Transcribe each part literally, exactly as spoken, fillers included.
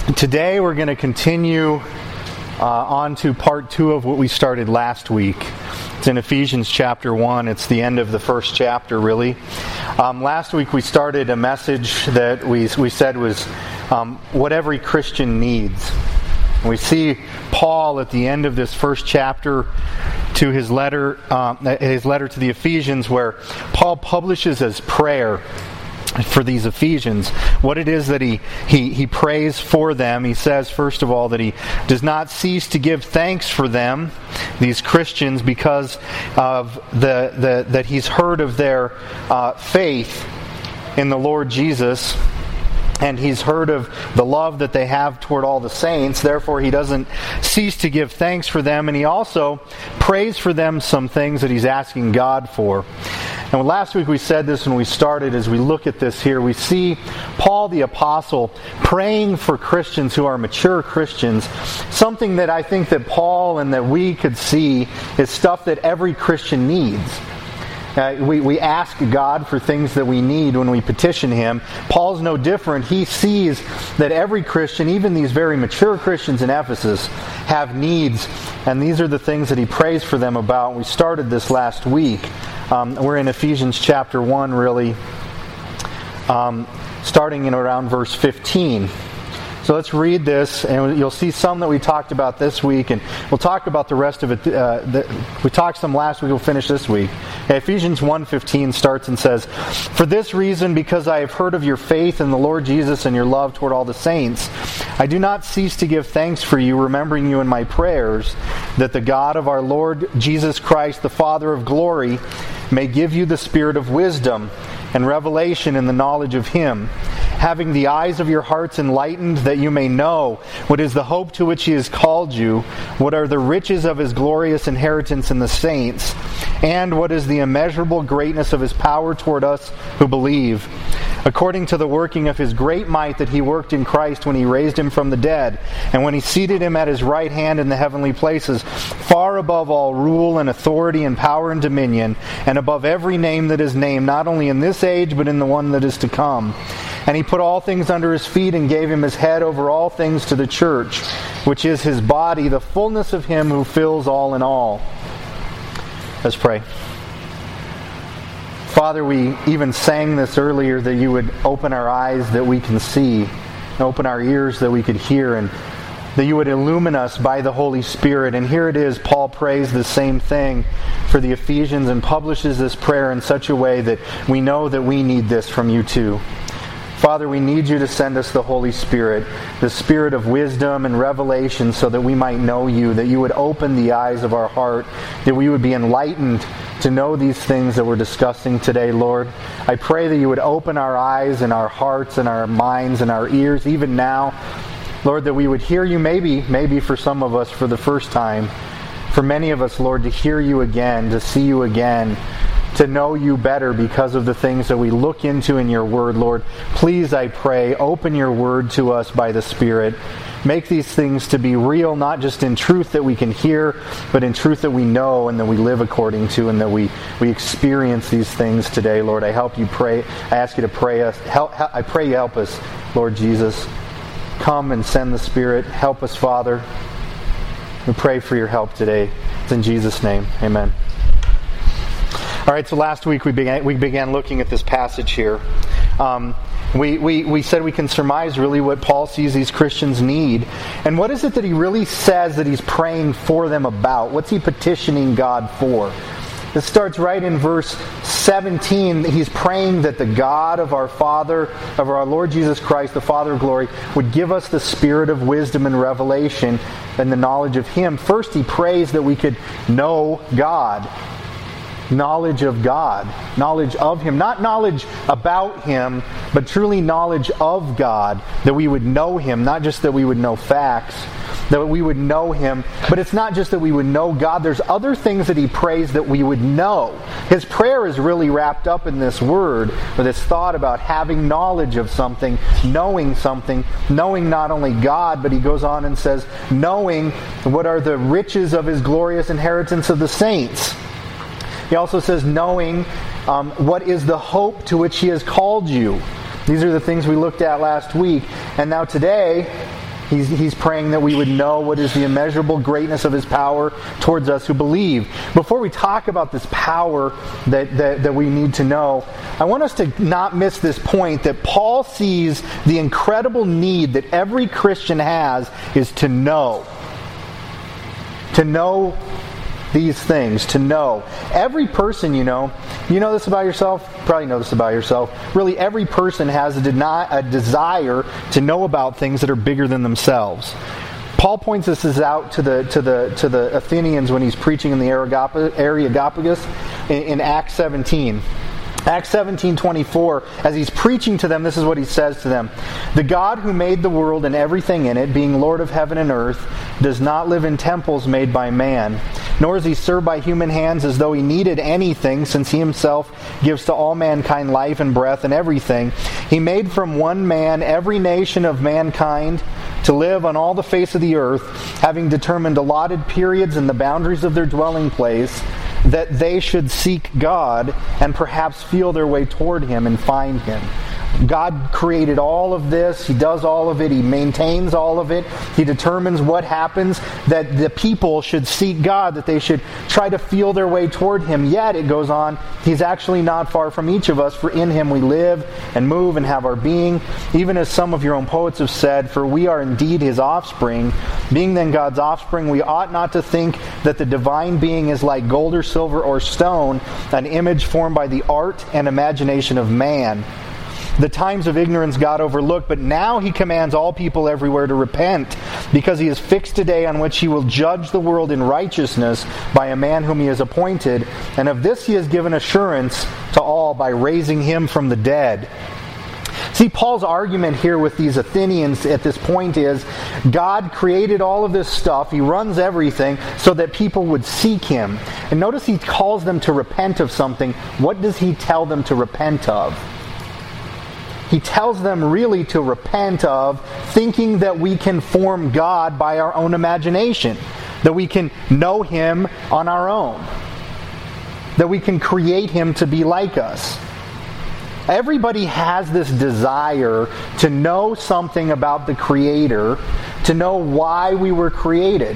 Today we're going to continue uh, on to part two of what we started last week. It's in Ephesians chapter one. It's the end of the first chapter, really. Um, last week we started a message that we we said was um, what every Christian needs. We see Paul at the end of this first chapter to his letter, um, his letter to the Ephesians, where Paul publishes as prayer for these Ephesians what it is that he, he he prays for them. He says, first of all, that he does not cease to give thanks for them, these Christians, because of the, the that he's heard of their uh, faith in the Lord Jesus, and he's heard of the love that they have toward all the saints. Therefore, he doesn't cease to give thanks for them, and he also prays for them some things that he's asking God for. And last week we said this when we started. As we look at this here, we see Paul the Apostle praying for Christians who are mature Christians. Something that I think that Paul and that we could see is stuff that every Christian needs. Uh, we, we ask God for things that we need when we petition Him. Paul's no different. He sees that every Christian, even these very mature Christians in Ephesus, have needs. And these are the things that he prays for them about. We started this last week. Um, we're in Ephesians chapter one, really, um, starting in around verse fifteen. So let's read this, and you'll see some that we talked about this week, and we'll talk about the rest of it. Uh, the, we talked some last week, we'll finish this week. Ephesians one fifteen starts and says, "For this reason, because I have heard of your faith in the Lord Jesus and your love toward all the saints, I do not cease to give thanks for you, remembering you in my prayers, that the God of our Lord Jesus Christ, the Father of glory, may give you the spirit of wisdom and revelation in the knowledge of Him, having the eyes of your hearts enlightened, that you may know what is the hope to which He has called you, what are the riches of His glorious inheritance in the saints, and what is the immeasurable greatness of His power toward us who believe, according to the working of His great might that He worked in Christ when He raised Him from the dead, and when He seated Him at His right hand in the heavenly places, far above all rule and authority and power and dominion, and above every name that is named, not only in this age, but in the one that is to come. And He put all things under His feet and gave Him His head over all things to the church, which is His body, the fullness of Him who fills all in all." Let's pray. Father, we even sang this earlier, that you would open our eyes that we can see, and open our ears that we could hear, and that you would illumine us by the Holy Spirit. And here it is, Paul prays the same thing for the Ephesians and publishes this prayer in such a way that we know that we need this from you too. Father, we need you to send us the Holy Spirit, the Spirit of wisdom and revelation, so that we might know you, that you would open the eyes of our heart, that we would be enlightened to know these things that we're discussing today, Lord. I pray that you would open our eyes and our hearts and our minds and our ears, even now, Lord, that we would hear you, maybe, maybe for some of us for the first time, for many of us, Lord, to hear you again, to see you again, to know you better because of the things that we look into in your word, Lord. Please, I pray, open your word to us by the Spirit. Make these things to be real, not just in truth that we can hear, but in truth that we know and that we live according to, and that we, we experience these things today, Lord. I help you pray. I ask you to pray us. Help, I pray you help us, Lord Jesus. Come and send the Spirit. Help us, Father. We pray for your help today. It's in Jesus' name. Amen. All right, so last week we began we began looking at this passage here. Um, we, we, we said we can surmise really what Paul sees these Christians need. And what is it that he really says that he's praying for them about? What's he petitioning God for? It starts right in verse seventeen. He's praying that the God of our Father, of our Lord Jesus Christ, the Father of glory, would give us the spirit of wisdom and revelation and the knowledge of Him. First, he prays that we could know God. Knowledge of God, knowledge of Him, not knowledge about Him, but truly knowledge of God, that we would know Him, not just that we would know facts, that we would know Him. But it's not just that we would know God, there's other things that he prays that we would know. His prayer is really wrapped up in this word, or this thought about having knowledge of something, knowing something, knowing not only God, but he goes on and says, knowing what are the riches of His glorious inheritance of the saints. He also says, knowing um, what is the hope to which He has called you. These are the things we looked at last week. And now today, He's, he's praying that we would know what is the immeasurable greatness of his power towards us who believe. Before we talk about this power that, that, that we need to know, I want us to not miss this point that Paul sees the incredible need that every Christian has is to know. To know these things, to know. Every person, you know, you know this about yourself, probably know this about yourself, really every person has a, deny, a desire to know about things that are bigger than themselves. Paul points this out to the to the to the Athenians when he's preaching in the Areopagus in, in Acts seventeen. Acts seventeen twenty-four, as he's preaching to them, this is what he says to them. The God who made the world and everything in it, being Lord of heaven and earth, does not live in temples made by man, nor is he served by human hands as though he needed anything, since he himself gives to all mankind life and breath and everything. He made from one man every nation of mankind to live on all the face of the earth, having determined allotted periods and the boundaries of their dwelling place, that they should seek God and perhaps feel their way toward him and find him. God created all of this. He does all of it. He maintains all of it. He determines what happens, that the people should seek God, that they should try to feel their way toward him. Yet, it goes on, he's actually not far from each of us, for in him we live and move and have our being. Even as some of your own poets have said, for we are indeed his offspring. Being then God's offspring, we ought not to think that the divine being is like gold or silver or stone, an image formed by the art and imagination of man. The times of ignorance God overlooked, but now he commands all people everywhere to repent, because he has fixed a day on which he will judge the world in righteousness by a man whom he has appointed, and of this he has given assurance to all by raising him from the dead. See, Paul's argument here with these Athenians at this point is, God created all of this stuff, he runs everything, so that people would seek him. And notice he calls them to repent of something. What does he tell them to repent of? He tells them really to repent of thinking that we can form God by our own imagination, that we can know him on our own, that we can create him to be like us. Everybody has this desire to know something about the Creator, to know why we were created.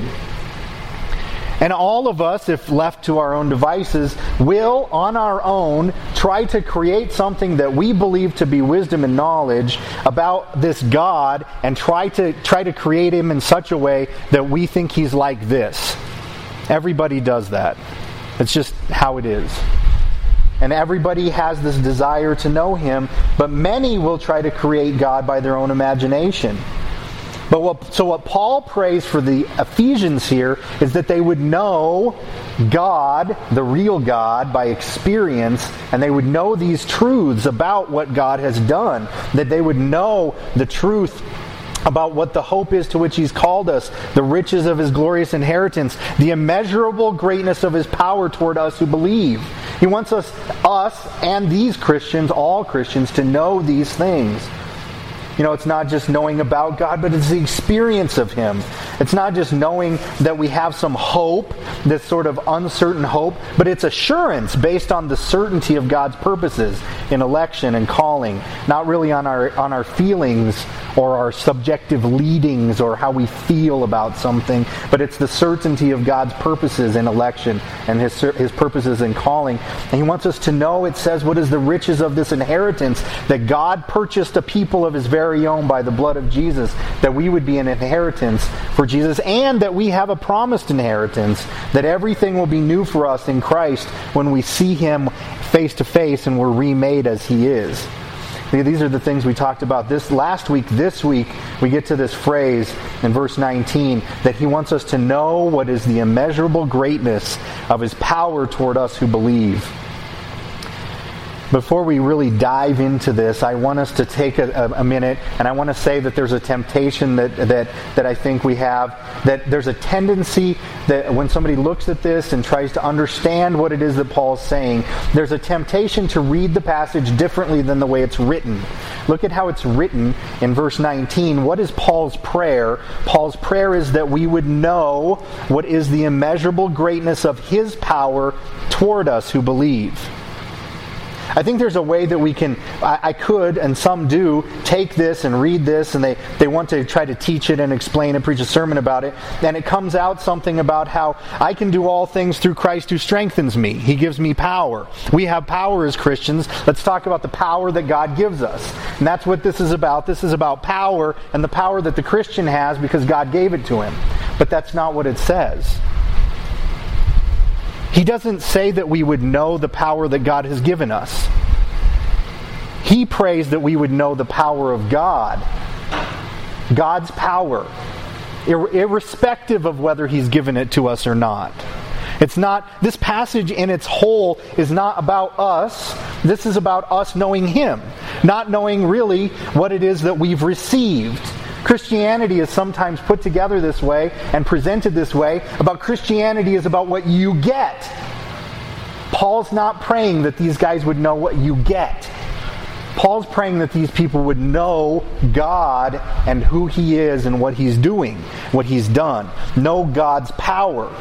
And all of us, if left to our own devices, will, on our own, try to create something that we believe to be wisdom and knowledge about this God, and try to try to create him in such a way that we think he's like this. Everybody does that. It's just how it is. And everybody has this desire to know him, but many will try to create God by their own imagination. But what, so what Paul prays for the Ephesians here is that they would know God, the real God, by experience, and they would know these truths about what God has done, that they would know the truth about what the hope is to which he's called us, the riches of his glorious inheritance, the immeasurable greatness of his power toward us who believe. He wants us, us and these Christians, all Christians, to know these things. You know, it's not just knowing about God, but it's the experience of him. It's not just knowing that we have some hope, this sort of uncertain hope, but it's assurance based on the certainty of God's purposes in election and calling, not really on our on our feelings or our subjective leadings or how we feel about something, but it's the certainty of God's purposes in election and his his purposes in calling. And he wants us to know, it says, what is the riches of this inheritance, that God purchased a people of his very own by the blood of Jesus, that we would be an inheritance for Jesus, and that we have a promised inheritance, that everything will be new for us in Christ when we see him face to face and we're remade as he is. These are the things we talked about this last week. This week, we get to this phrase in verse nineteen, that he wants us to know what is the immeasurable greatness of his power toward us who believe. Before we really dive into this, I want us to take a, a minute, and I want to say that there's a temptation that, that, that I think we have, that there's a tendency that when somebody looks at this and tries to understand what it is that Paul's saying, there's a temptation to read the passage differently than the way it's written. Look at how it's written in verse nineteen. What is Paul's prayer? Paul's prayer is that we would know what is the immeasurable greatness of his power toward us who believe. I think there's a way that we can, I, I could, and some do, take this and read this, and they, they want to try to teach it and explain it, preach a sermon about it, and it comes out something about how I can do all things through Christ who strengthens me. He gives me power. We have power as Christians. Let's talk about the power that God gives us. And that's what this is about. This is about power and the power that the Christian has because God gave it to him. But that's not what it says. He doesn't say that we would know the power that God has given us. He prays that we would know the power of God. God's power. Ir- irrespective of whether He's given it to us or not. It's not, this passage in its whole is not about us. This is about us knowing Him. Not knowing really what it is that we've received. Christianity is sometimes put together this way and presented this way. About Christianity is about what you get. Paul's not praying that these guys would know what you get. Paul's praying that these people would know God and who He is and what He's doing, what He's done. Know God's power.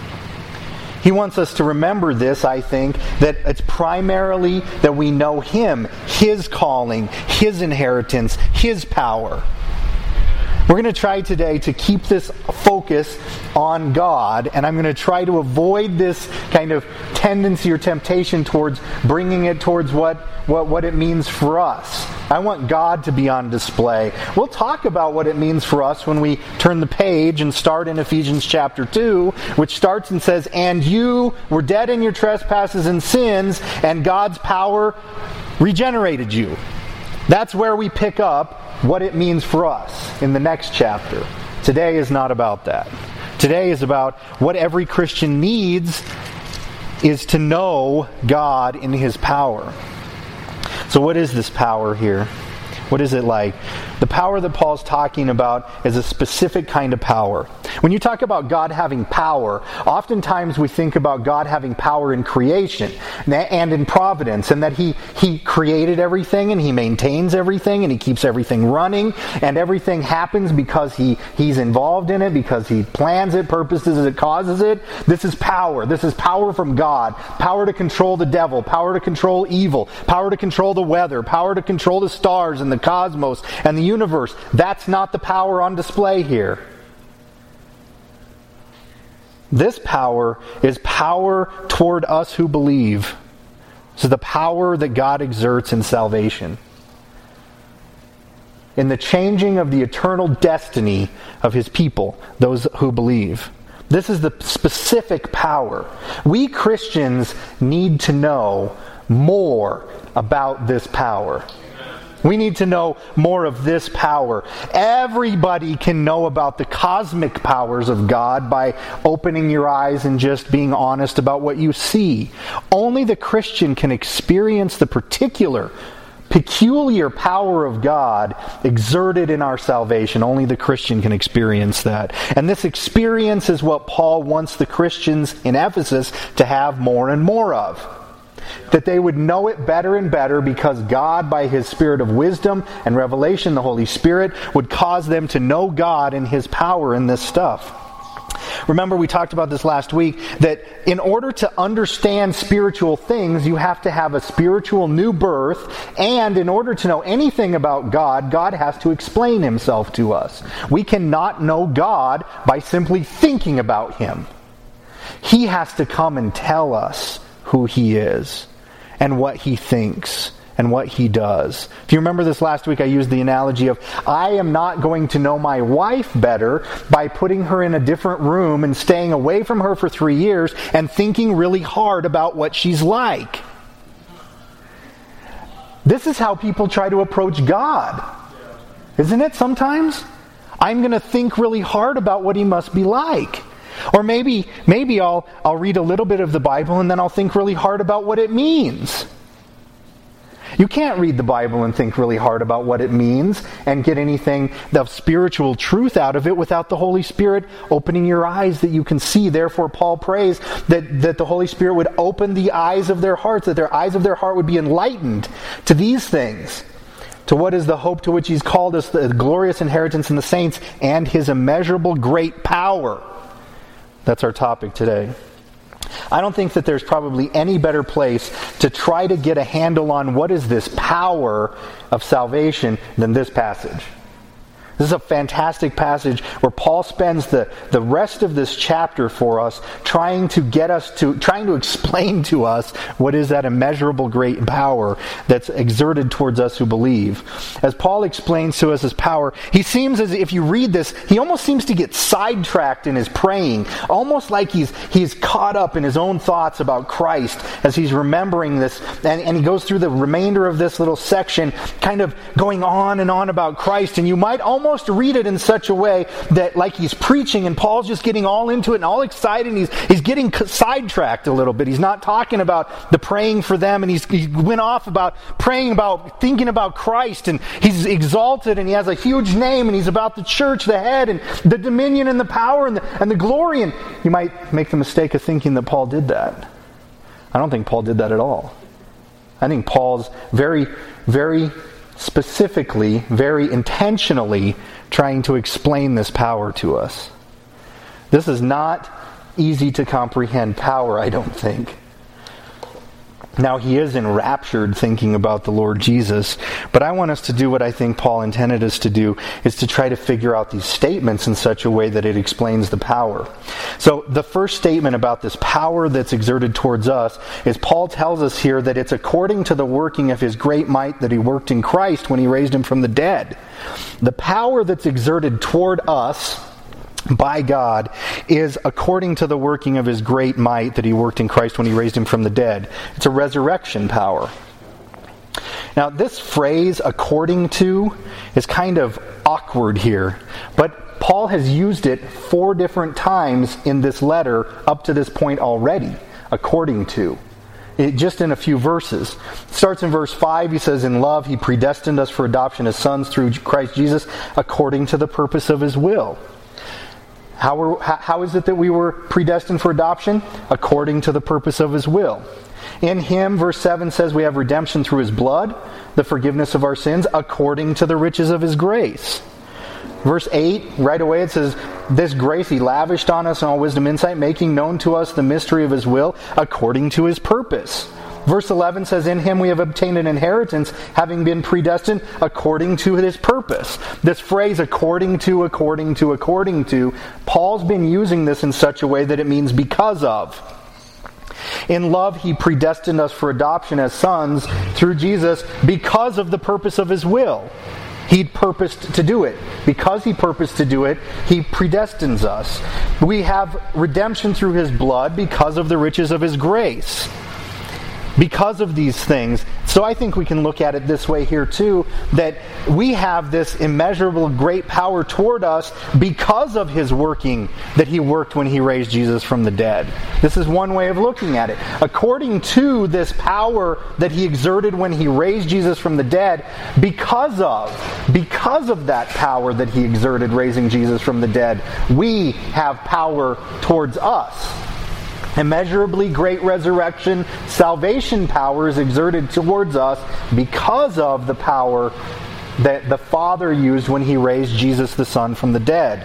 He wants us to remember this, I think, that it's primarily that we know Him, His calling, His inheritance, His power. We're going to try today to keep this focus on God, and I'm going to try to avoid this kind of tendency or temptation towards bringing it towards what, what, what it means for us. I want God to be on display. We'll talk about what it means for us when we turn the page and start in Ephesians chapter two, which starts and says, "And you were dead in your trespasses and sins, and God's power regenerated you." That's where we pick up what it means for us in the next chapter. Today is not about that. Today is about what every Christian needs is to know God in His power. So what is this power here? What is it like? The power that Paul's talking about is a specific kind of power. When you talk about God having power, oftentimes we think about God having power in creation and in providence, and that He, he created everything and He maintains everything and He keeps everything running, and everything happens because he, He's involved in it, because He plans it, purposes it, causes it. This is power. This is power from God. Power to control the devil, power to control evil, power to control the weather, power to control the stars and the cosmos and the universe. That's not the power on display here. This power is power toward us who believe. This is the power that God exerts in salvation, in the changing of the eternal destiny of His people, those who believe. This is the specific power. We Christians need to know more about this power. We need to know more of this power. Everybody can know about the cosmic powers of God by opening your eyes and just being honest about what you see. Only the Christian can experience the particular, peculiar power of God exerted in our salvation. Only the Christian can experience that. And this experience is what Paul wants the Christians in Ephesus to have more and more of. That they would know it better and better because God, by His Spirit of wisdom and revelation, the Holy Spirit, would cause them to know God and His power in this stuff. Remember, we talked about this last week, that in order to understand spiritual things, you have to have a spiritual new birth, and in order to know anything about God, God has to explain Himself to us. We cannot know God by simply thinking about Him. He has to come and tell us who He is and what He thinks and what He does. If you remember this last week, I used the analogy of, I am not going to know my wife better by putting her in a different room and staying away from her for three years and thinking really hard about what she's like. This is how people try to approach God. Isn't it sometimes? I'm going to think really hard about what He must be like. Or maybe maybe I'll I'll read a little bit of the Bible and then I'll think really hard about what it means. You can't read the Bible and think really hard about what it means and get anything of spiritual truth out of it without the Holy Spirit opening your eyes that you can see. Therefore, Paul prays that, that the Holy Spirit would open the eyes of their hearts, that their eyes of their heart would be enlightened to these things. To what is the hope to which He's called us, the glorious inheritance in the saints, and His immeasurable great power. That's our topic today. I don't think that there's probably any better place to try to get a handle on what is this power of salvation than this passage. This is a fantastic passage where Paul spends the, the rest of this chapter for us trying to get us to, trying to explain to us what is that immeasurable great power that's exerted towards us who believe. As Paul explains to us his power, he seems as if you read this, he almost seems to get sidetracked in his praying, almost like he's he's caught up in his own thoughts about Christ as he's remembering this, and, and he goes through the remainder of this little section kind of going on and on about Christ, and you might almost Almost read it in such a way that like he's preaching and Paul's just getting all into it and all excited and he's, he's getting sidetracked a little bit. He's not talking about the praying for them, and he's, he went off about praying about, thinking about Christ, and he's exalted and he has a huge name and he's about the church, the head, and the dominion and the power and the, and the glory, and you might make the mistake of thinking that Paul did that. I don't think Paul did that at all. I think Paul's very, very specifically, very intentionally trying to explain this power to us. This is not easy to comprehend power, I don't think. Now, he is enraptured thinking about the Lord Jesus, but I want us to do what I think Paul intended us to do, is to try to figure out these statements in such a way that it explains the power. So the first statement about this power that's exerted towards us is Paul tells us here that it's according to the working of his great might that he worked in Christ when he raised him from the dead. The power that's exerted toward us by God is according to the working of his great might that he worked in Christ when he raised him from the dead. It's a resurrection power. Now, this phrase, according to, is kind of awkward here, but Paul has used it four different times in this letter up to this point already, according to. It, just in a few verses. It starts in verse five, he says, in love he predestined us for adoption as sons through Christ Jesus according to the purpose of his will. How, were, how is it that we were predestined for adoption? According to the purpose of his will. In him, verse seven says, we have redemption through his blood, the forgiveness of our sins, according to the riches of his grace. Verse eight, right away it says, this grace he lavished on us in all wisdom and insight, making known to us the mystery of his will, according to his purpose. Verse eleven says, in him we have obtained an inheritance, having been predestined according to his purpose. This phrase, according to, according to, according to, Paul's been using this in such a way that it means because of. In love he predestined us for adoption as sons through Jesus because of the purpose of his will. He'd purposed to do it. Because he purposed to do it, he predestines us. We have redemption through his blood because of the riches of his grace. Because of these things. So I think we can look at it this way here too, that we have this immeasurable great power toward us because of his working that he worked when he raised Jesus from the dead. This is one way of looking at it. According to this power that he exerted when he raised Jesus from the dead, because of, because of that power that he exerted raising Jesus from the dead, we have power towards us. Immeasurably great resurrection, salvation power is exerted towards us because of the power that the Father used when he raised Jesus the Son from the dead.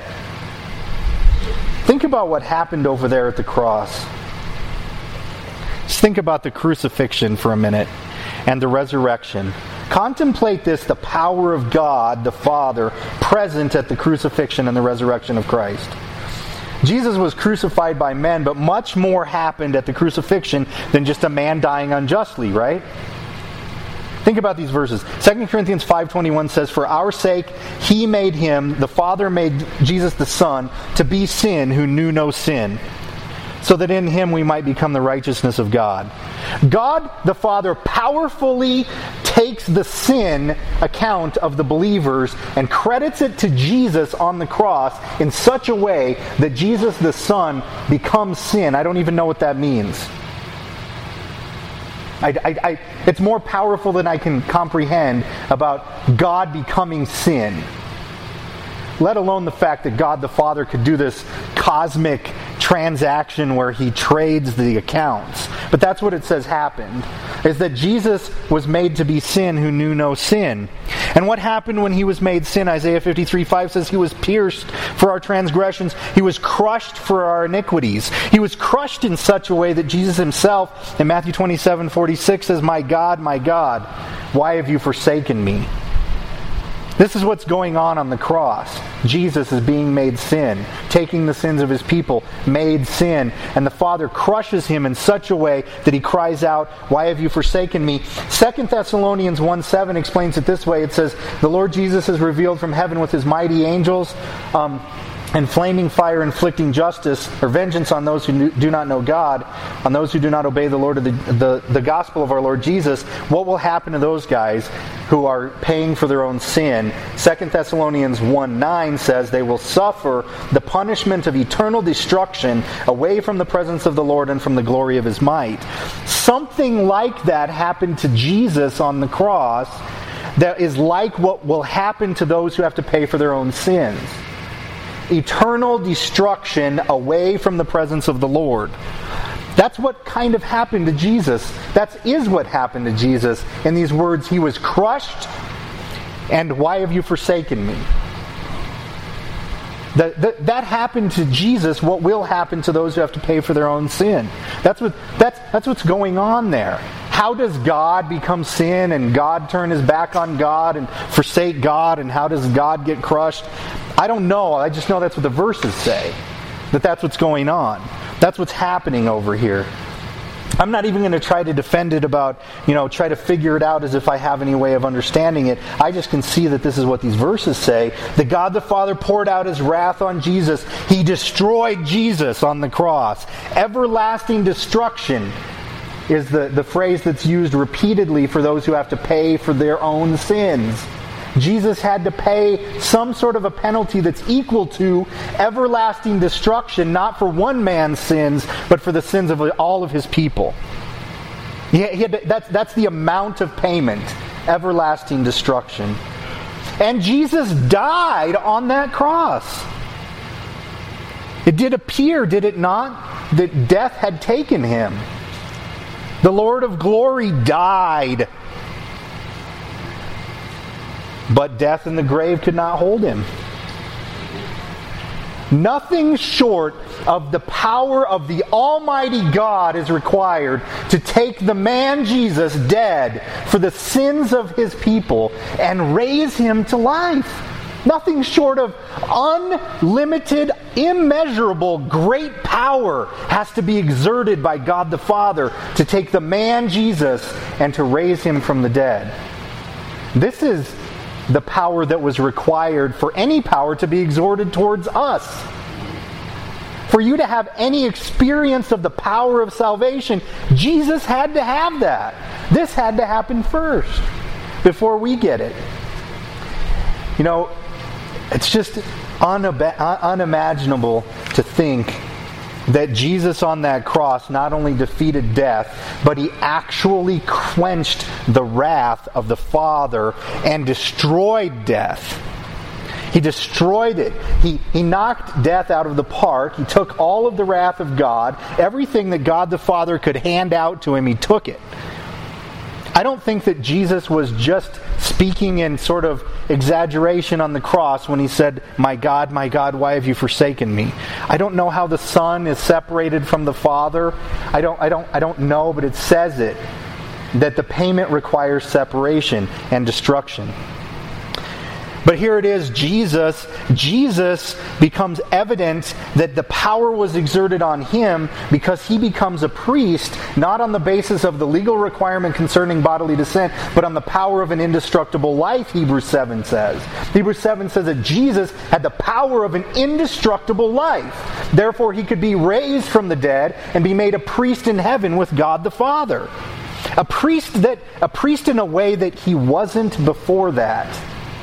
Think about what happened over there at the cross. Just think about the crucifixion for a minute and the resurrection. Contemplate this, the power of God, the Father, present at the crucifixion and the resurrection of Christ. Jesus was crucified by men, but much more happened at the crucifixion than just a man dying unjustly, right? Think about these verses. Second Corinthians five twenty-one says, for our sake he made him, the Father made Jesus the Son, to be sin who knew no sin, so that in him we might become the righteousness of God. God the Father powerfully takes the sin account of the believers and credits it to Jesus on the cross in such a way that Jesus the Son becomes sin. I don't even know what that means. I, I, I, it's more powerful than I can comprehend about God becoming sin. Let alone the fact that God the Father could do this cosmic transaction where he trades the accounts. But that's what it says happened, is that Jesus was made to be sin who knew no sin. And what happened when he was made sin? Isaiah fifty-three five says he was pierced for our transgressions. He was crushed for our iniquities. He was crushed in such a way that Jesus himself in Matthew twenty-seven forty-six says, "My God, my God, why have you forsaken me?" This is what's going on on the cross. Jesus is being made sin, taking the sins of his people, made sin, and the Father crushes him in such a way that he cries out, "Why have you forsaken me?" Second Thessalonians one seven explains it this way. It says, "The Lord Jesus is revealed from heaven with his mighty angels, um, and flaming fire inflicting justice or vengeance on those who do not know God, on those who do not obey the Lord of the, the, the gospel of our Lord Jesus." What will happen to those guys who are paying for their own sin? Second Thessalonians one nine says they will suffer the punishment of eternal destruction away from the presence of the Lord and from the glory of his might. Something like that happened to Jesus on the cross that is like what will happen to those who have to pay for their own sins. Eternal destruction away from the presence of the Lord. That's what kind of happened to Jesus. That is what happened to Jesus in these words, he was crushed, and why have you forsaken me? That, that, that happened to Jesus, what will happen to those who have to pay for their own sin. That's what that's that's what's going on there. How does God become sin and God turn his back on God and forsake God, and how does God get crushed? I don't know. I just know that's what the verses say. That that's what's going on. That's what's happening over here. I'm not even going to try to defend it about, you know, try to figure it out as if I have any way of understanding it. I just can see that this is what these verses say. That God the Father poured out his wrath on Jesus. He destroyed Jesus on the cross. Everlasting destruction is the, the phrase that's used repeatedly for those who have to pay for their own sins. Jesus had to pay some sort of a penalty that's equal to everlasting destruction, not for one man's sins, but for the sins of all of his people. He had, he had to, that's, that's the amount of payment, everlasting destruction. And Jesus died on that cross. It did appear, did it not, that death had taken him. The Lord of glory died. But death and the grave could not hold him. Nothing short of the power of the Almighty God is required to take the man Jesus dead for the sins of his people and raise him to life. Nothing short of unlimited, immeasurable, great power has to be exerted by God the Father to take the man Jesus and to raise him from the dead. This is the power that was required for any power to be exhorted towards us. For you to have any experience of the power of salvation, Jesus had to have that. This had to happen first before we get it. You know, it's just unab- unimaginable to think that Jesus on that cross not only defeated death, but he actually quenched the wrath of the Father and destroyed death. He destroyed it. He, he knocked death out of the park. He took all of the wrath of God. Everything that God the Father could hand out to him, he took it. I don't think that Jesus was just speaking in sort of exaggeration on the cross when he said, "My God, my God, why have you forsaken me?" I don't know how the Son is separated from the Father. I don't I don't I don't know, but it says it, that the payment requires separation and destruction. But here it is, Jesus, Jesus becomes evident that the power was exerted on him because he becomes a priest, not on the basis of the legal requirement concerning bodily descent, but on the power of an indestructible life, Hebrews seven says. Hebrews seven says that Jesus had the power of an indestructible life. Therefore, he could be raised from the dead and be made a priest in heaven with God the Father. A priest that a priest in a way that he wasn't before that.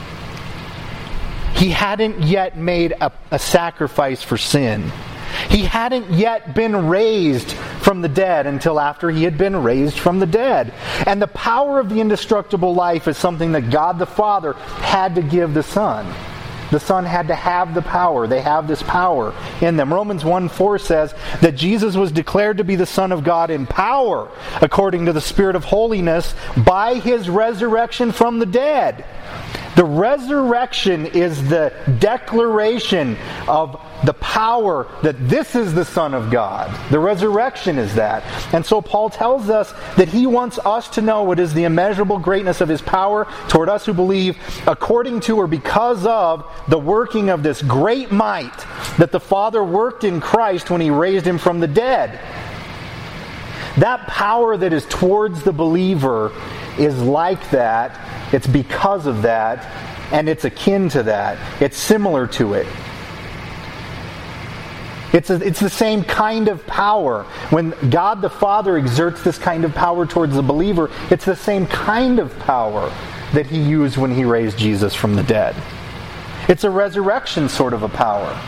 He hadn't yet made a, a sacrifice for sin. He hadn't yet been raised from the dead until after he had been raised from the dead. And the power of the indestructible life is something that God the Father had to give the Son. The Son had to have the power. They have this power in them. Romans one four says that Jesus was declared to be the Son of God in power, according to the Spirit of holiness, by his resurrection from the dead. The resurrection is the declaration of the power that this is the Son of God. The resurrection is that. And so Paul tells us that he wants us to know what is the immeasurable greatness of his power toward us who believe, according to or because of the working of this great might that the Father worked in Christ when he raised him from the dead. That power that is towards the believer is like that. It's because of that, and it's akin to that. It's similar to it. It's, a, it's the same kind of power. When God the Father exerts this kind of power towards the believer, it's the same kind of power that he used when he raised Jesus from the dead. It's a resurrection sort of a power.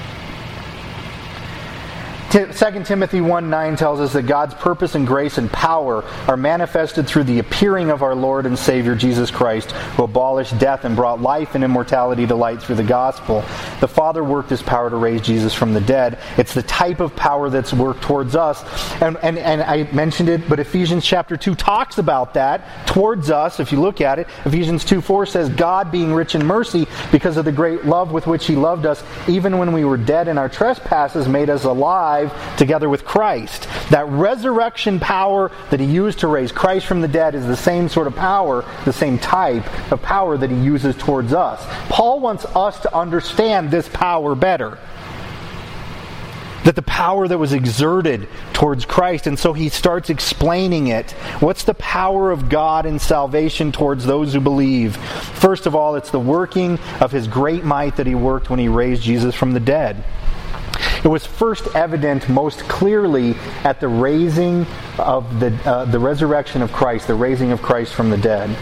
Second Timothy one nine tells us that God's purpose and grace and power are manifested through the appearing of our Lord and Savior Jesus Christ, who abolished death and brought life and immortality to light through the gospel. The Father worked his power to raise Jesus from the dead. It's the type of power that's worked towards us. And, and, and I mentioned it, but Ephesians chapter two talks about that towards us. If you look at it, Ephesians two four says, God being rich in mercy, because of the great love with which he loved us, even when we were dead in our trespasses, made us alive together with Christ. That resurrection power that he used to raise Christ from the dead is the same sort of power, the same type of power that he uses towards us. Paul wants us to understand this power better. That the power that was exerted towards Christ, and so he starts explaining it. What's the power of God in salvation towards those who believe? First of all, it's the working of his great might that he worked when he raised Jesus from the dead. It was first evident most clearly at the raising of the uh, the resurrection of Christ, the raising of Christ from the dead.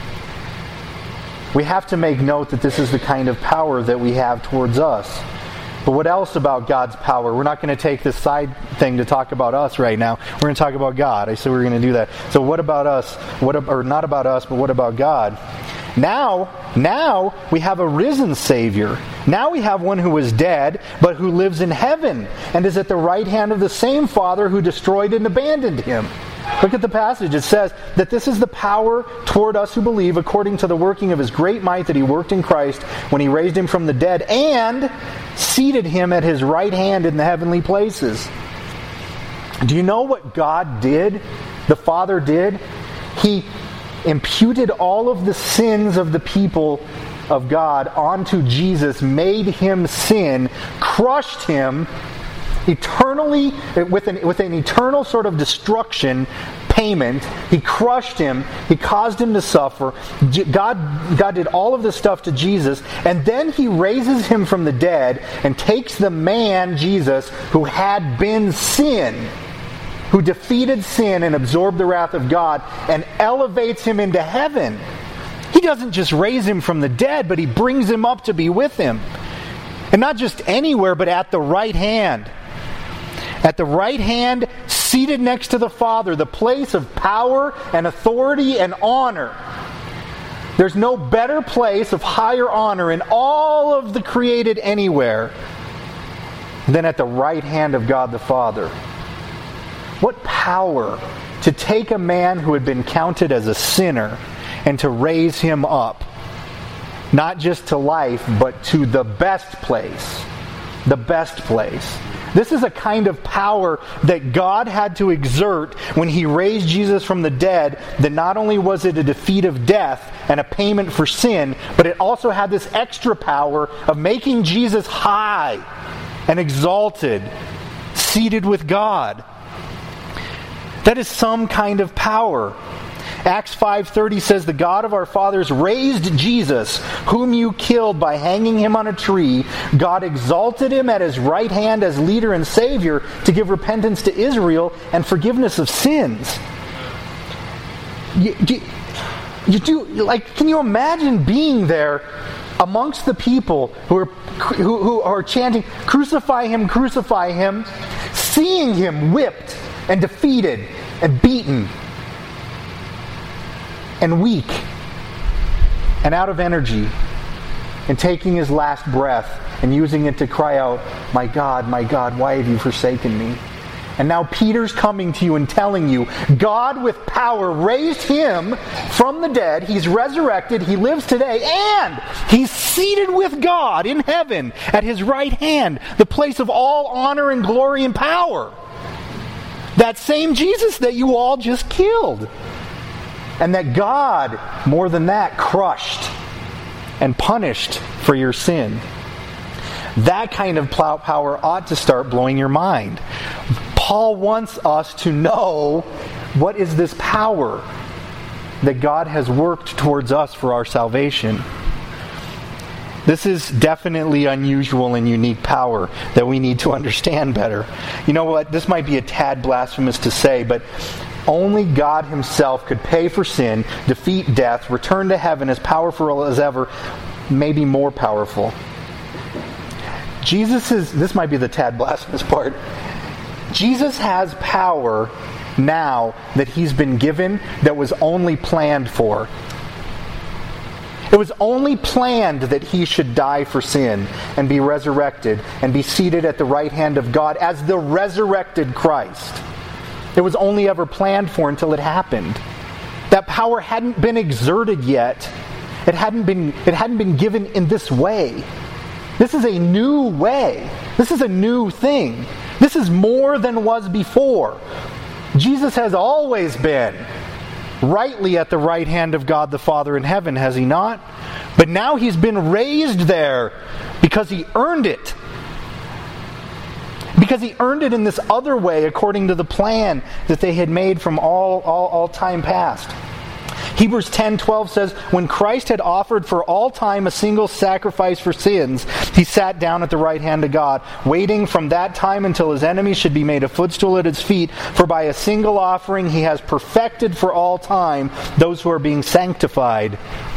We have to make note that this is the kind of power that we have towards us. But what else about God's power? We're not going to take this side thing to talk about us right now. We're going to talk about God. I said we were going to do that. So what about us? What, or not about us, but what about God? Now, now we have a risen Savior. Now we have one who was dead, but who lives in heaven and is at the right hand of the same Father who destroyed and abandoned him. Look at the passage. It says that this is the power toward us who believe, according to the working of his great might that he worked in Christ when he raised him from the dead and seated him at his right hand in the heavenly places. Do you know what God did? The Father did? He imputed all of the sins of the people of God onto Jesus, made him sin, crushed him eternally with an, with an eternal sort of destruction payment. He crushed him. He caused him to suffer. God, God did all of this stuff to Jesus, and then he raises him from the dead and takes the man, Jesus, who had been sin, who defeated sin and absorbed the wrath of God, and elevates him into heaven. He doesn't just raise him from the dead, but he brings him up to be with him. And not just anywhere, but at the right hand. At the right hand, seated next to the Father, the place of power and authority and honor. There's no better place of higher honor in all of the created anywhere than at the right hand of God the Father. What power to take a man who had been counted as a sinner and to raise him up, not just to life, but to the best place. The best place. This is a kind of power that God had to exert when he raised Jesus from the dead, that not only was it a defeat of death and a payment for sin, but it also had this extra power of making Jesus high and exalted, seated with God. That is some kind of power. Acts five thirty says, the God of our fathers raised Jesus, whom you killed by hanging him on a tree. God exalted him at his right hand as leader and Savior to give repentance to Israel and forgiveness of sins. You, you, you do, like, can you imagine being there amongst the people who are, who, who are chanting, crucify him, crucify him, seeing him whipped and defeated and beaten and weak and out of energy, and taking his last breath and using it to cry out, my God, my God, why have you forsaken me? And now Peter's coming to you and telling you, God with power raised him from the dead. He's resurrected. He lives today. And he's seated with God in heaven at his right hand, the place of all honor and glory and power. That same Jesus that you all just killed. And that God, more than that, crushed and punished for your sin. That kind of power ought to start blowing your mind. Paul wants us to know what is this power that God has worked towards us for our salvation. This is definitely unusual and unique power that we need to understand better. You know what? This might be a tad blasphemous to say, but only God himself could pay for sin, defeat death, return to heaven as powerful as ever, maybe more powerful. Jesus is, this might be the tad blasphemous part, Jesus has power now that he's been given that was only planned for. It was only planned that he should die for sin and be resurrected and be seated at the right hand of God as the resurrected Christ. It was only ever planned for until it happened. That power hadn't been exerted yet. It hadn't been, it hadn't been given in this way. This is a new way. This is a new thing. This is more than was before. Jesus has always been rightly at the right hand of God the Father in heaven, has he not? But now he's been raised there because he earned it. Because he earned it in this other way according to the plan that they had made from all, all, all time past. Hebrews ten twelve says, when Christ had offered for all time a single sacrifice for sins, he sat down at the right hand of God, waiting from that time until his enemies should be made a footstool at his feet. For by a single offering he has perfected for all time those who are being sanctified.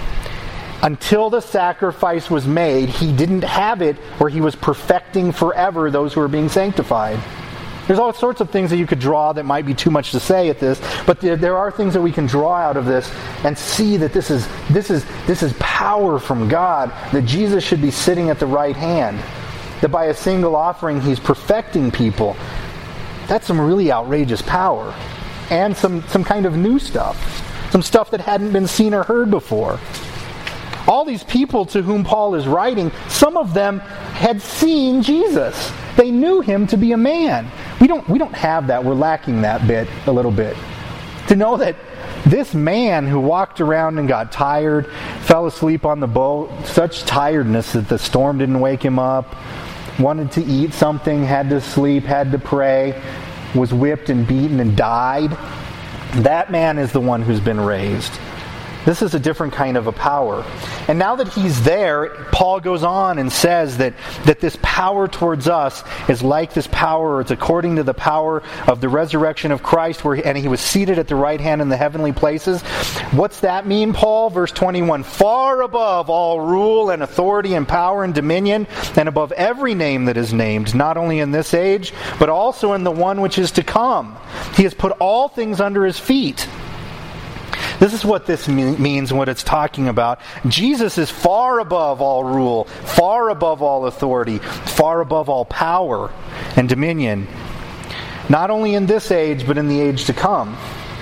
Until the sacrifice was made, he didn't have it where he was perfecting forever those who are being sanctified. There's all sorts of things that you could draw that might be too much to say at this, but there, there are things that we can draw out of this and see that this is this is this is power from God, that Jesus should be sitting at the right hand, that by a single offering he's perfecting people. That's some really outrageous power, and some some kind of new stuff, some stuff that hadn't been seen or heard before. All these people to whom Paul is writing, some of them had seen Jesus. They knew him to be a man. We don't we don't have that. We're lacking that bit a little bit. To know that this man who walked around and got tired, fell asleep on the boat, such tiredness that the storm didn't wake him up, wanted to eat something, had to sleep, had to pray, was whipped and beaten and died. That man is the one who's been raised. This is a different kind of a power. And now that he's there, Paul goes on and says that, that this power towards us is like this power, or it's according to the power of the resurrection of Christ, where and he was seated at the right hand in the heavenly places. What's that mean, Paul? Verse twenty-one, far above all rule and authority and power and dominion, and above every name that is named, not only in this age, but also in the one which is to come. He has put all things under his feet. This is what this means, what it's talking about. Jesus is far above all rule, far above all authority, far above all power and dominion. Not only in this age, but in the age to come.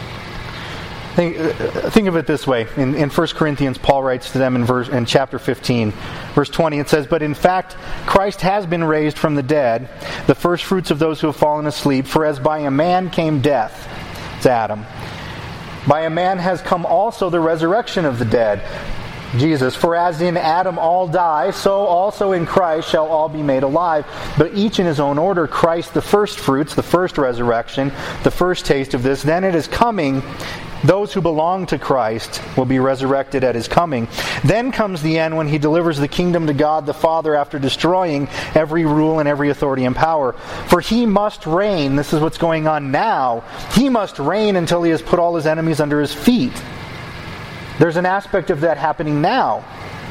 Think, think of it this way. In, in First Corinthians, Paul writes to them in, verse, in chapter fifteen, verse twenty, it says, but in fact, Christ has been raised from the dead, the first fruits of those who have fallen asleep. For as by a man came death, it's Adam, by a man has come also the resurrection of the dead, Jesus. For as in Adam all die, so also in Christ shall all be made alive, but each in his own order. Christ the first fruits, the first resurrection, the first taste of this. Then it is coming, those who belong to Christ will be resurrected at his coming. Then comes the end, when he delivers the kingdom to God the Father after destroying every rule and every authority and power. For he must reign, this is what's going on now, he must reign until he has put all his enemies under his feet. There's an aspect of that happening now.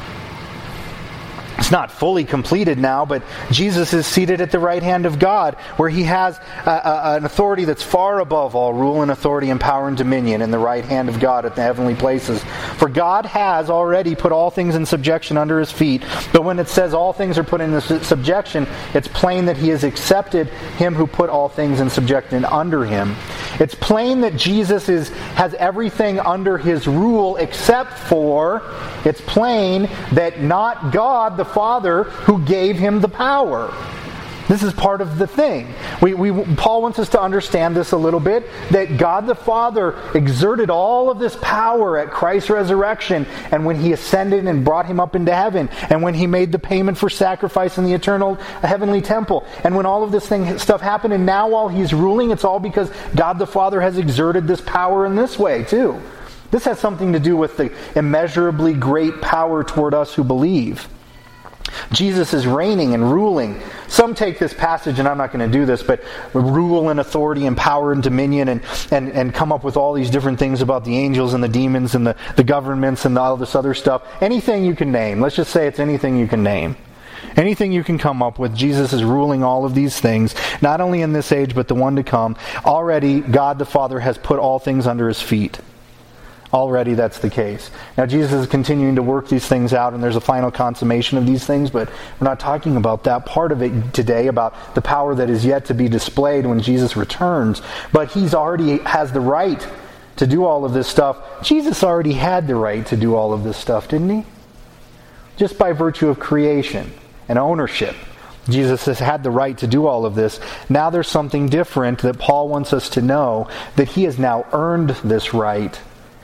It's not fully completed now, but Jesus is seated at the right hand of God, where he has a, a, an authority that's far above all rule and authority and power and dominion in the right hand of God at the heavenly places. For God has already put all things in subjection under his feet. But when it says all things are put in subjection, it's plain that he has accepted him who put all things in subjection under him. It's plain that Jesus is has everything under his rule except for, it's plain that not God the Father who gave him the power. This is part of the thing. We, we, Paul wants us to understand this a little bit, that God the Father exerted all of this power at Christ's resurrection, and when he ascended and brought him up into heaven, and when he made the payment for sacrifice in the eternal heavenly temple, and when all of this thing stuff happened, and now while he's ruling, it's all because God the Father has exerted this power in this way too. This has something to do with the immeasurably great power toward us who believe. Jesus is reigning and ruling. Some take this passage, and I'm not going to do this, but rule and authority and power and dominion and, and, and come up with all these different things about the angels and the demons and the, the governments and all this other stuff. Anything you can name. Let's just say it's anything you can name. Anything you can come up with, Jesus is ruling all of these things, not only in this age, but the one to come. Already, God the Father has put all things under his feet. Already that's the case. Now Jesus is continuing to work these things out, and there's a final consummation of these things, but we're not talking about that part of it today, about the power that is yet to be displayed when Jesus returns. But he's already has the right to do all of this stuff. Jesus already had the right to do all of this stuff, didn't he? Just by virtue of creation and ownership. Jesus has had the right to do all of this. Now there's something different that Paul wants us to know, that he has now earned this right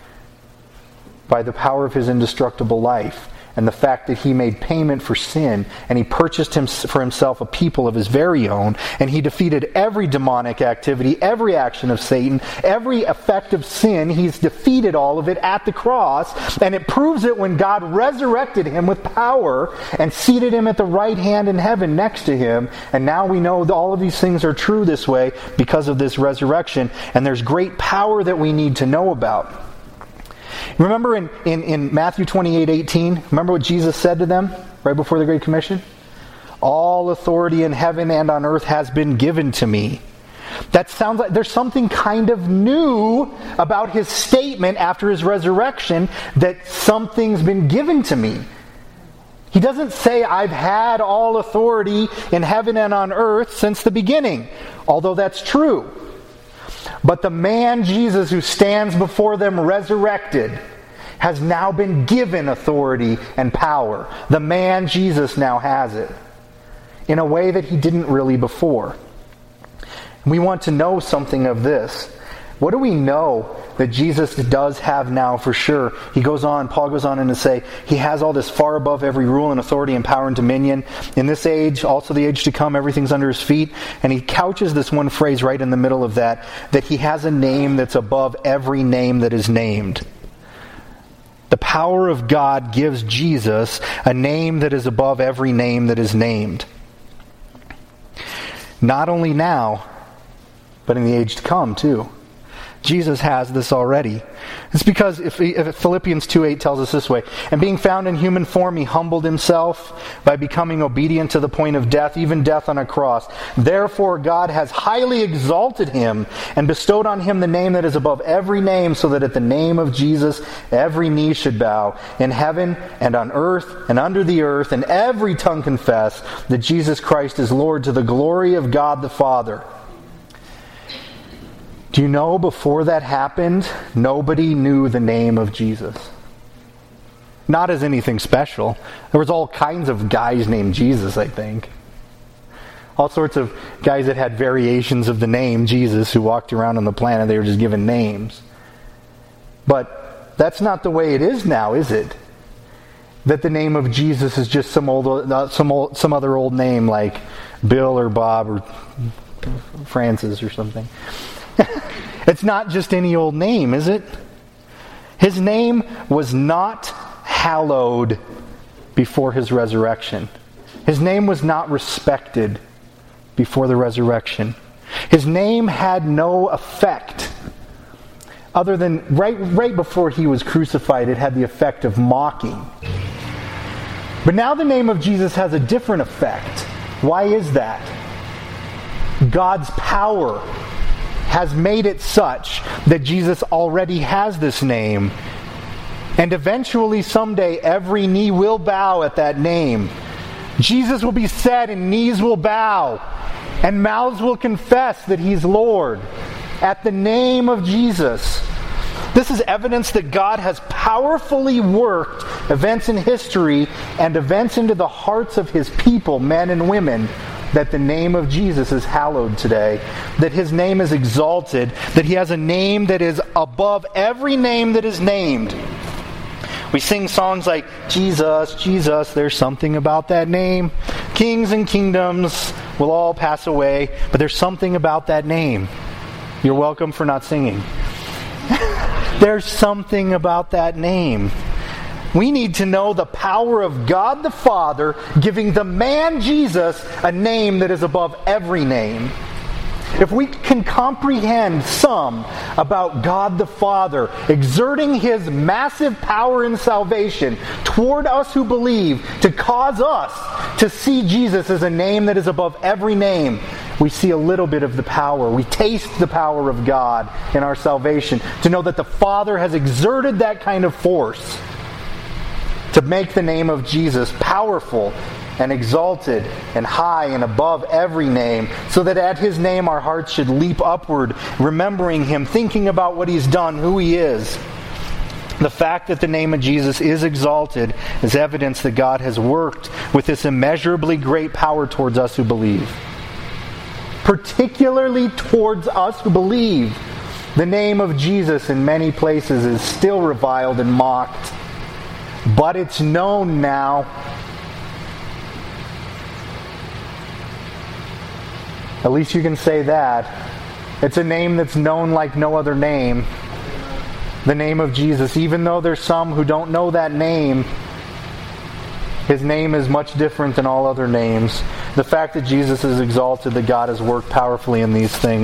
by the power of his indestructible life and the fact that he made payment for sin, and he purchased him for himself a people of his very own, and he defeated every demonic activity, every action of Satan, every effect of sin. He's defeated all of it at the cross, and it proves it when God resurrected him with power and seated him at the right hand in heaven next to him. And now we know that all of these things are true this way because of this resurrection, and there's great power that we need to know about. Remember in, in, in Matthew twenty-eight eighteen, remember what Jesus said to them right before the Great Commission? All authority in heaven and on earth has been given to me. That sounds like there's something kind of new about his statement after his resurrection, that something's been given to me. He doesn't say, I've had all authority in heaven and on earth since the beginning, although that's true. But the man Jesus who stands before them resurrected has now been given authority and power. The man Jesus now has it in a way that he didn't really before. We want to know something of this. What do we know that Jesus does have now for sure? He goes on, Paul goes on and to say, he has all this far above every rule and authority and power and dominion. In this age, also the age to come, everything's under his feet. And he couches this one phrase right in the middle of that, that he has a name that's above every name that is named. The power of God gives Jesus a name that is above every name that is named. Not only now, but in the age to come too. Jesus has this already. It's because if, if Philippians two eight tells us this way, and being found in human form, he humbled himself by becoming obedient to the point of death, even death on a cross. Therefore God has highly exalted him and bestowed on him the name that is above every name, so that at the name of Jesus every knee should bow, in heaven and on earth and under the earth, and every tongue confess that Jesus Christ is Lord, to the glory of God the Father. Do you know, before that happened, nobody knew the name of Jesus? Not as anything special. There was all kinds of guys named Jesus, I think. All sorts of guys that had variations of the name Jesus who walked around on the planet. They were just given names. But that's not the way it is now, is it? That the name of Jesus is just some old, uh, some old, some other old name like Bill or Bob or Francis or something. It's not just any old name, is it? His name was not hallowed before his resurrection. His name was not respected before the resurrection. His name had no effect other than right, right before he was crucified. It had the effect of mocking. But now the name of Jesus has a different effect. Why is that? God's power has made it such that Jesus already has this name. And eventually, someday, every knee will bow at that name. Jesus will be said and knees will bow. And mouths will confess that He's Lord. At the name of Jesus. This is evidence that God has powerfully worked events in history and events into the hearts of His people, men and women, that the name of Jesus is hallowed today, that His name is exalted, that He has a name that is above every name that is named. We sing songs like, Jesus, Jesus, there's something about that name. Kings and kingdoms will all pass away, but there's something about that name. You're welcome for not singing. There's something about that name. We need to know the power of God the Father giving the man Jesus a name that is above every name. If we can comprehend some about God the Father exerting His massive power in salvation toward us who believe to cause us to see Jesus as a name that is above every name, we see a little bit of the power. We taste the power of God in our salvation to know that the Father has exerted that kind of force to make the name of Jesus powerful and exalted and high and above every name, so that at His name our hearts should leap upward, remembering Him, thinking about what He's done, who He is. The fact that the name of Jesus is exalted is evidence that God has worked with this immeasurably great power towards us who believe. Particularly towards us who believe, the name of Jesus in many places is still reviled and mocked. But it's known now. At least you can say that. It's a name that's known like no other name. The name of Jesus. Even though there's some who don't know that name, His name is much different than all other names. The fact that Jesus is exalted, that God has worked powerfully in these things.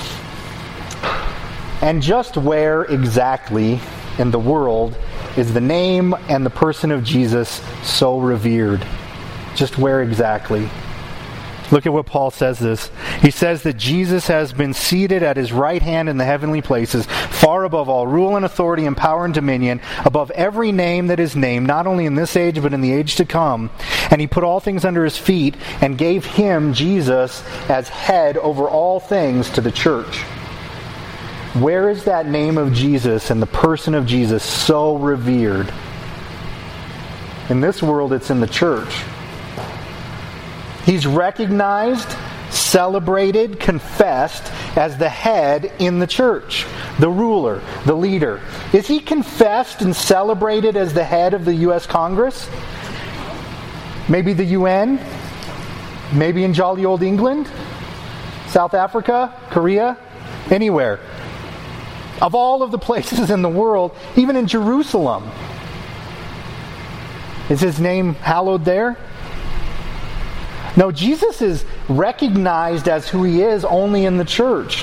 And just where exactly in the world is the name and the person of Jesus so revered? Just where exactly? Look at what Paul says this. He says that Jesus has been seated at His right hand in the heavenly places, far above all rule and authority and power and dominion, above every name that is named, not only in this age but in the age to come. And He put all things under His feet and gave Him, Jesus, as head over all things to the church. Where is that name of Jesus and the person of Jesus so revered? In this world, it's in the church. He's recognized, celebrated, confessed as the head in the church, the ruler, the leader. Is He confessed and celebrated as the head of the U S Congress? Maybe the U N? Maybe in jolly old England? South Africa? Korea? Anywhere. Of all of the places in the world, even in Jerusalem. Is His name hallowed there? No, Jesus is recognized as who He is only in the church.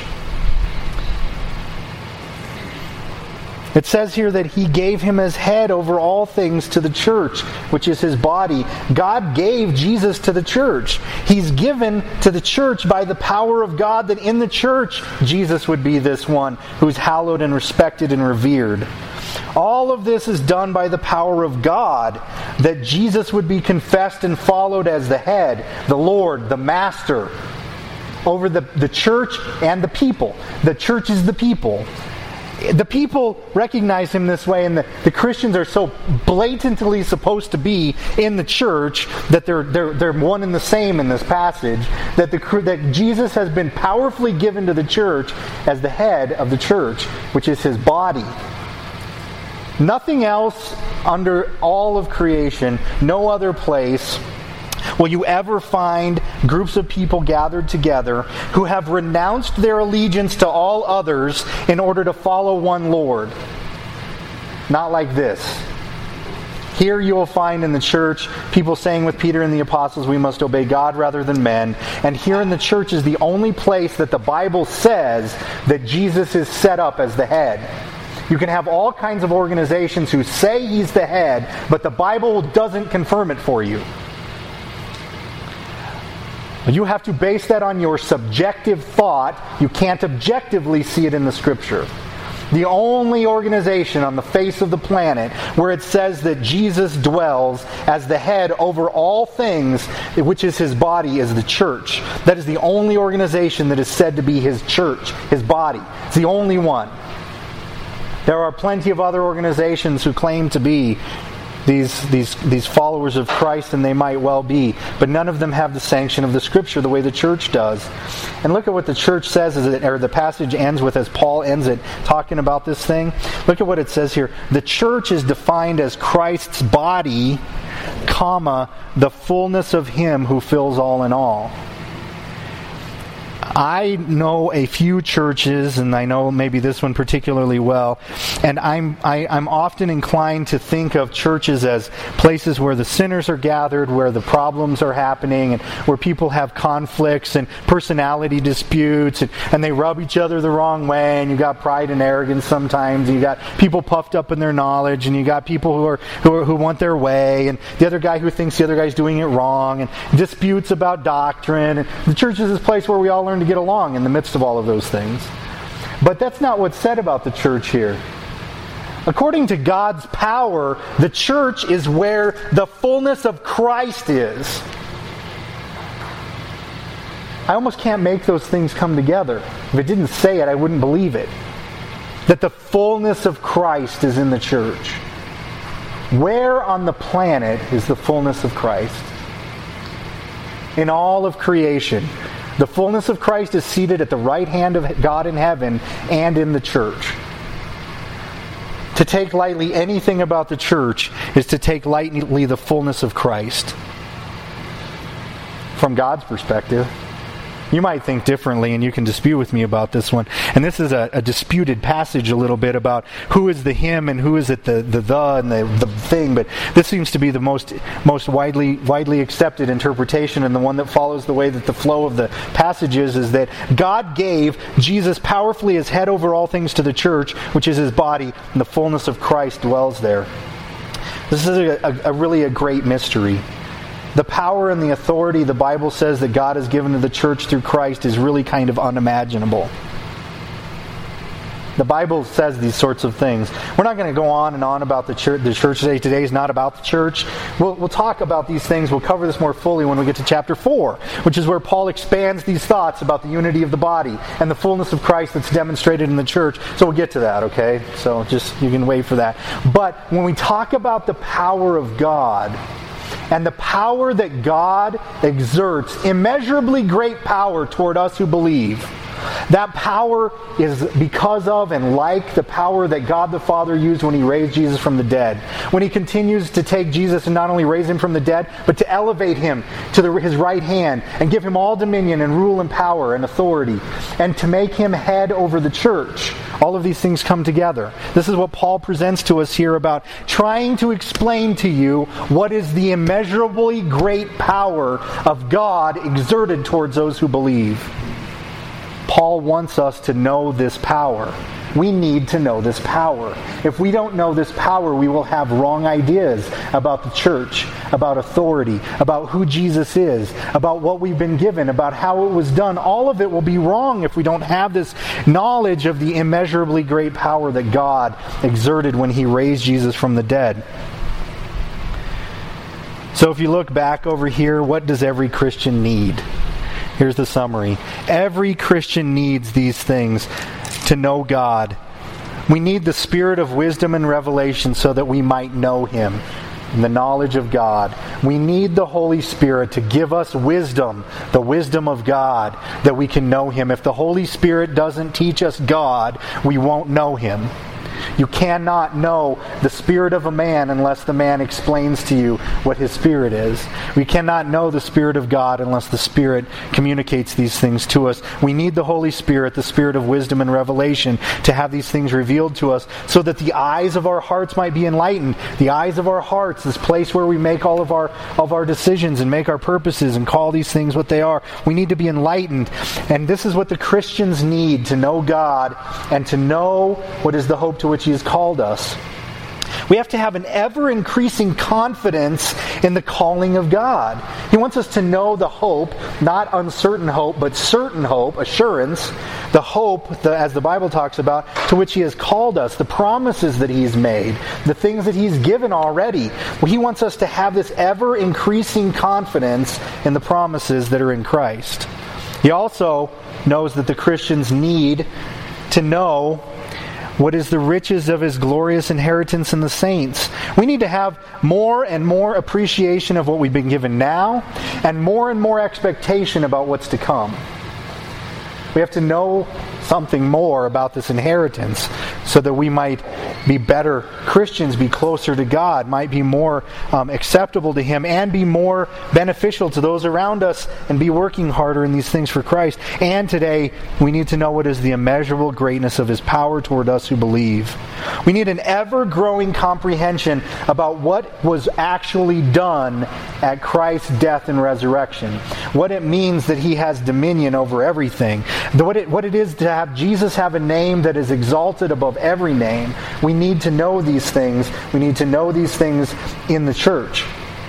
It says here that He gave Him as head over all things to the church, which is His body. God gave Jesus to the church. He's given to the church by the power of God that in the church Jesus would be this one who's hallowed and respected and revered. All of this is done by the power of God, that Jesus would be confessed and followed as the head, the Lord, the Master, over the, the church and the people. The church is the people. The people recognize Him this way, and the, the Christians are so blatantly supposed to be in the church that they're they're they're one and the same in this passage. That the that Jesus has been powerfully given to the church as the head of the church, which is His body. Nothing else under all of creation, no other place, will you ever find groups of people gathered together who have renounced their allegiance to all others in order to follow one Lord. Not like this. Here you will find in the church people saying with Peter and the apostles, we must obey God rather than men. And here in the church is the only place that the Bible says that Jesus is set up as the head. You can have all kinds of organizations who say He's the head, but the Bible doesn't confirm it for you. You have to base that on your subjective thought. You can't objectively see it in the Scripture. The only organization on the face of the planet where it says that Jesus dwells as the head over all things, which is his body, is the church. That is the only organization that is said to be his church, his body. It's the only one. There are plenty of other organizations who claim to be these, these, these followers of Christ, and they might well be, but none of them have the sanction of the Scripture the way the church does. And look at what the church says, as it, or the passage ends with, as Paul ends it, talking about this thing. Look at what it says here. The church is defined as Christ's body, comma, the fullness of him who fills all in all. I know a few churches, and I know maybe this one particularly well, and I'm I, I'm often inclined to think of churches as places where the sinners are gathered, where the problems are happening, and where people have conflicts and personality disputes, and, and they rub each other the wrong way, and you got pride and arrogance sometimes, and you got people puffed up in their knowledge, and you got people who are who are, who want their way, and the other guy who thinks the other guy's doing it wrong, and disputes about doctrine. And the church is this place where we all learn to get along in the midst of all of those things. But that's not what's said about the church here. According to God's power, the church is where the fullness of Christ is. I almost can't make those things come together. If it didn't say it, I wouldn't believe it. That the fullness of Christ is in the church. Where on the planet is the fullness of Christ? In all of creation. The fullness of Christ is seated at the right hand of God in heaven and in the church. To take lightly anything about the church is to take lightly the fullness of Christ. From God's perspective. You might think differently, and you can dispute with me about this one. And this is a, a disputed passage a little bit about who is the him and who is it the the, the and the, the thing. But this seems to be the most most widely widely accepted interpretation, and the one that follows the way that the flow of the passage is, is that God gave Jesus powerfully as head over all things to the church, which is his body, and the fullness of Christ dwells there. This is a, a, a really a great mystery. The power and the authority the Bible says that God has given to the church through Christ is really kind of unimaginable. The Bible says these sorts of things. We're not going to go on and on about the church. The church today. Today is not about the church. We'll, we'll talk about these things. We'll cover this more fully when we get to chapter four, which is where Paul expands these thoughts about the unity of the body and the fullness of Christ that's demonstrated in the church. So we'll get to that, okay? So just, you can wait for that. But when we talk about the power of God, and the power that God exerts, immeasurably great power toward us who believe. That power is because of and like the power that God the Father used when he raised Jesus from the dead. When he continues to take Jesus and not only raise him from the dead, but to elevate him to the, his right hand and give him all dominion and rule and power and authority, and to make him head over the church. All of these things come together. This is what Paul presents to us here about trying to explain to you what is the immeasurably great power of God exerted towards those who believe. Paul wants us to know this power. We need to know this power. If we don't know this power, we will have wrong ideas about the church, about authority, about who Jesus is, about what we've been given, about how it was done. All of it will be wrong if we don't have this knowledge of the immeasurably great power that God exerted when he raised Jesus from the dead. So if you look back over here, what does every Christian need? Here's the summary. Every Christian needs these things to know God. We need the spirit of wisdom and revelation so that we might know him and the knowledge of God. We need the Holy Spirit to give us wisdom, the wisdom of God, that we can know him. If the Holy Spirit doesn't teach us God, we won't know him. You cannot know the spirit of a man unless the man explains to you what his spirit is. We cannot know the Spirit of God unless the Spirit communicates these things to us. We need the Holy Spirit, the Spirit of wisdom and revelation, to have these things revealed to us so that the eyes of our hearts might be enlightened. The eyes of our hearts, this place where we make all of our, of our decisions and make our purposes and call these things what they are. We need to be enlightened. And this is what the Christians need, to know God and to know what is the hope to which he has called us. We have to have an ever-increasing confidence in the calling of God. He wants us to know the hope, not uncertain hope, but certain hope, assurance, the hope, the, as the Bible talks about, to which He has called us, the promises that He's made, the things that He's given already. Well, He wants us to have this ever-increasing confidence in the promises that are in Christ. He also knows that the Christians need to know what is the riches of His glorious inheritance in the saints. We need to have more and more appreciation of what we've been given now, and more and more expectation about what's to come. We have to know something more about this inheritance so that we might be better Christians, be closer to God, might be more um, acceptable to Him, and be more beneficial to those around us, and be working harder in these things for Christ. And today, we need to know what is the immeasurable greatness of His power toward us who believe. We need an ever-growing comprehension about what was actually done at Christ's death and resurrection. What it means that He has dominion over everything. What it, what it is to have Jesus have a name that is exalted above every name. We need to know these things. We need to know these things in the church.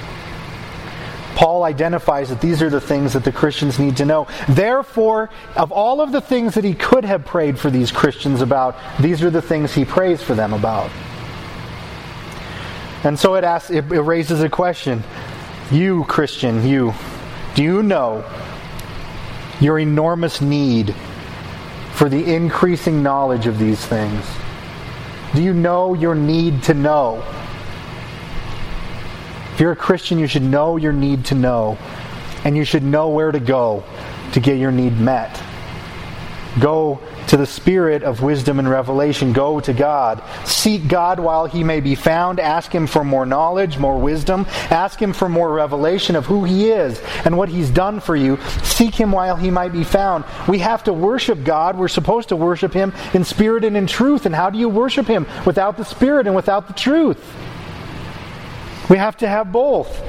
Paul identifies that these are the things that the Christians need to know. Therefore, of all of the things that he could have prayed for these Christians about, these are the things he prays for them about. And so it asks, it, it raises a question. You, Christian, you, do you know your enormous need for the increasing knowledge of these things? Do you know your need to know? If you're a Christian, you should know your need to know. And you should know where to go to get your need met. Go to the Spirit of wisdom and revelation. Go to God. Seek God while He may be found. Ask Him for more knowledge, more wisdom. Ask Him for more revelation of who He is and what He's done for you. Seek Him while He might be found. We have to worship God. We're supposed to worship Him in spirit and in truth. And how do you worship Him? Without the Spirit and without the truth. We have to have both.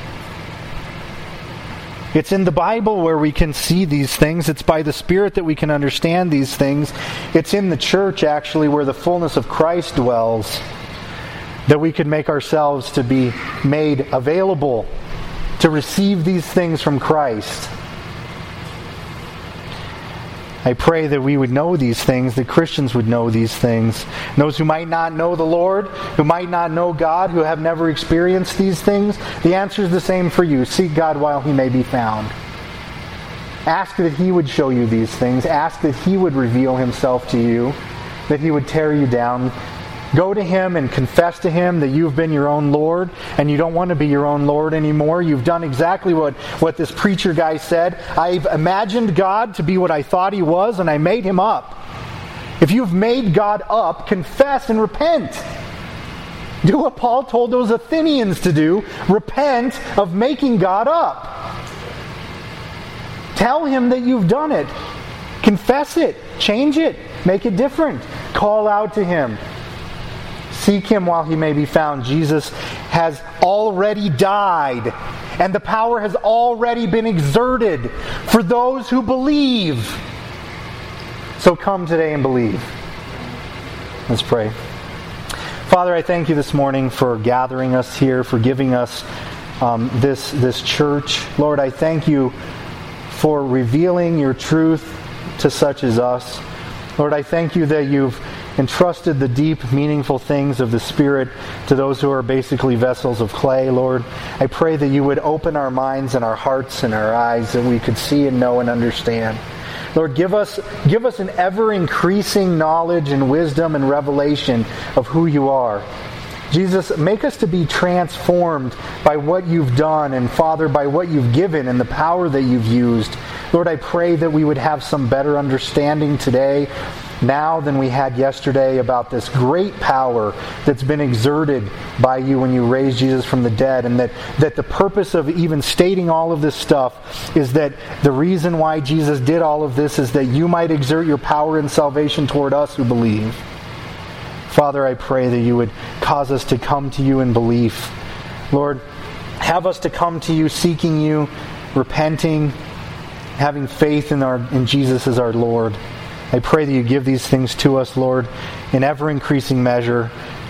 It's in the Bible where we can see these things. It's by the Spirit that we can understand these things. It's in the church, actually, where the fullness of Christ dwells, that we can make ourselves to be made available to receive these things from Christ. I pray that we would know these things, that Christians would know these things. And those who might not know the Lord, who might not know God, who have never experienced these things, the answer is the same for you. Seek God while He may be found. Ask that He would show you these things. Ask that He would reveal Himself to you, that He would tear you down. Go to Him and confess to Him that you've been your own Lord and you don't want to be your own Lord anymore. You've done exactly what, what this preacher guy said. I've imagined God to be what I thought He was and I made Him up. If you've made God up, confess and repent. Do what Paul told those Athenians to do. Repent of making God up. Tell Him that you've done it. Confess it. Change it. Make it different. Call out to Him. Seek Him while He may be found. Jesus has already died, and the power has already been exerted for those who believe. So come today and believe. Let's pray. Father, I thank You this morning for gathering us here, for giving us um, this, this church. Lord, I thank You for revealing Your truth to such as us. Lord, I thank You that You've entrusted the deep, meaningful things of the Spirit to those who are basically vessels of clay, Lord. I pray that You would open our minds and our hearts and our eyes that we could see and know and understand. Lord, give us, give us an ever-increasing knowledge and wisdom and revelation of who You are. Jesus, make us to be transformed by what You've done, and Father, by what You've given and the power that You've used. Lord, I pray that we would have some better understanding today, now than we had yesterday, about this great power that's been exerted by You when You raised Jesus from the dead, and that, that the purpose of even stating all of this stuff is that the reason why Jesus did all of this is that You might exert Your power and salvation toward us who believe. Father, I pray that You would cause us to come to You in belief. Lord, have us to come to You seeking You, repenting, having faith in our in Jesus as our Lord. I pray that You give these things to us, Lord, in ever-increasing measure.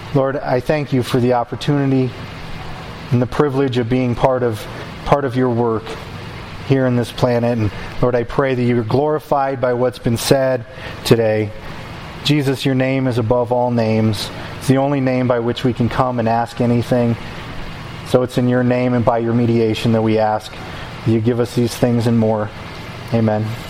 Lord, I thank you for the opportunity and the privilege of being part of part of your work here in this planet. And Lord, I pray that you're glorified by what's been said today. Jesus, your name is above all names. It's the only name by which we can come and ask anything. So it's in your name and by your mediation that we ask that you give us these things and more. Amen.